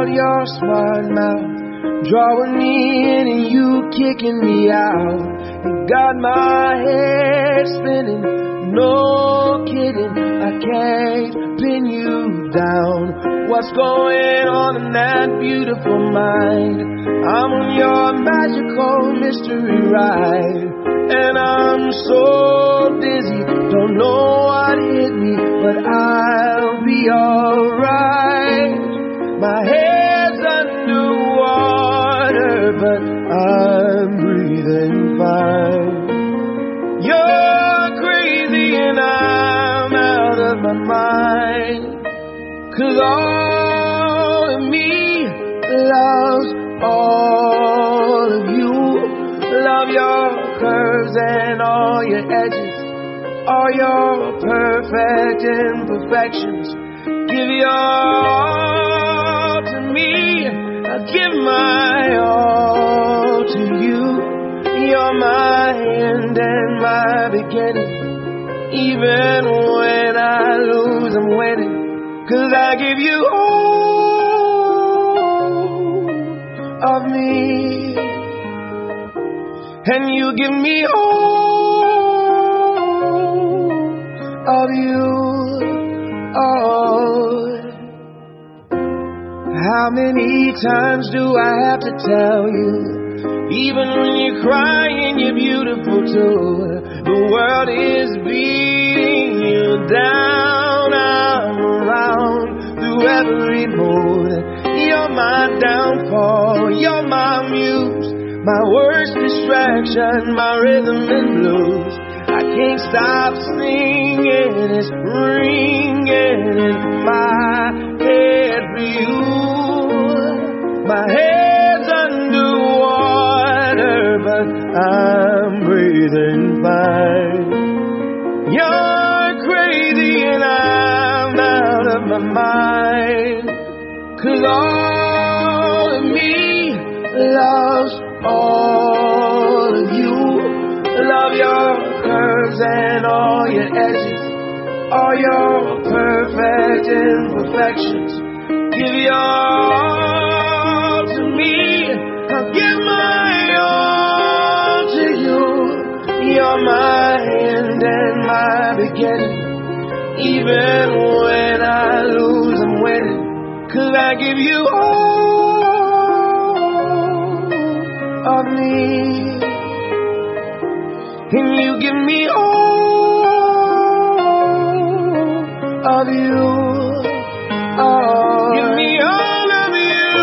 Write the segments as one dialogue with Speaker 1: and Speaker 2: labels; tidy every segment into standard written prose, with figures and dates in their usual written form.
Speaker 1: love your smart mouth, drawing me in and you kicking me out. You got my head spinning, no kidding, I can't pin you down. What's going on in that beautiful mind? I'm on your magical mystery ride, and I'm so dizzy, don't know what hit me, but I'll be alright. My head's underwater, but I'm breathing fine. You're crazy and I'm out of my mind, 'cause all of me loves all of you. Love your curves and all your edges, all your perfect imperfections. Give your all to me, I give my all to you. You're my end and my beginning. Even when I lose, I'm winning, 'cause I give you all of me, and you give me all of you. Oh, how many times do I have to tell you? Even when you're crying, you're beautiful too. The world is beating you down. I'm around through every mood. You're my downfall, you're my muse, my worst distraction, my rhythm and blues. I can't stop singing, it's ringing in my head for you. My head's underwater, but I'm breathing fine. You're crazy and I'm out of my mind, 'cause all of me loves all of you. Love your curves and all your edges, all your perfect imperfections. Give your all to me, I'll give my all to you. You're my end and my beginning. Even when I lose, I'm winning, 'cause I give you all of me, and you give me all of you. Oh, give me all of you.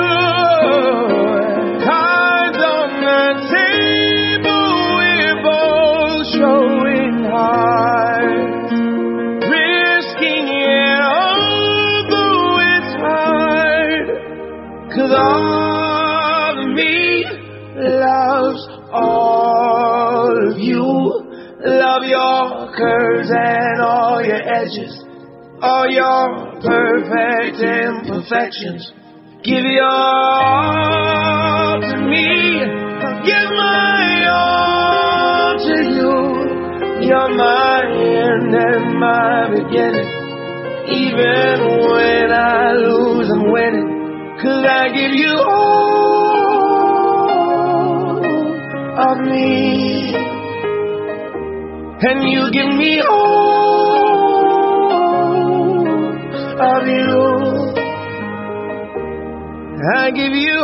Speaker 1: Cards on the table, we're both showing hearts, risking it, although it's hard, 'cause all of me loves all of you. Love your curves and all your edges, all your perfect imperfections. Give your all to me, I'll give my all to you. You're my end and my beginning. Even when I lose, I'm winning, 'cause I give you all of me, and you give me all of you. I give you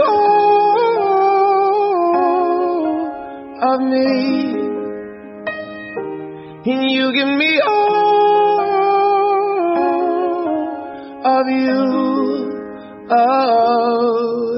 Speaker 1: all of me, and you give me all of you. Oh.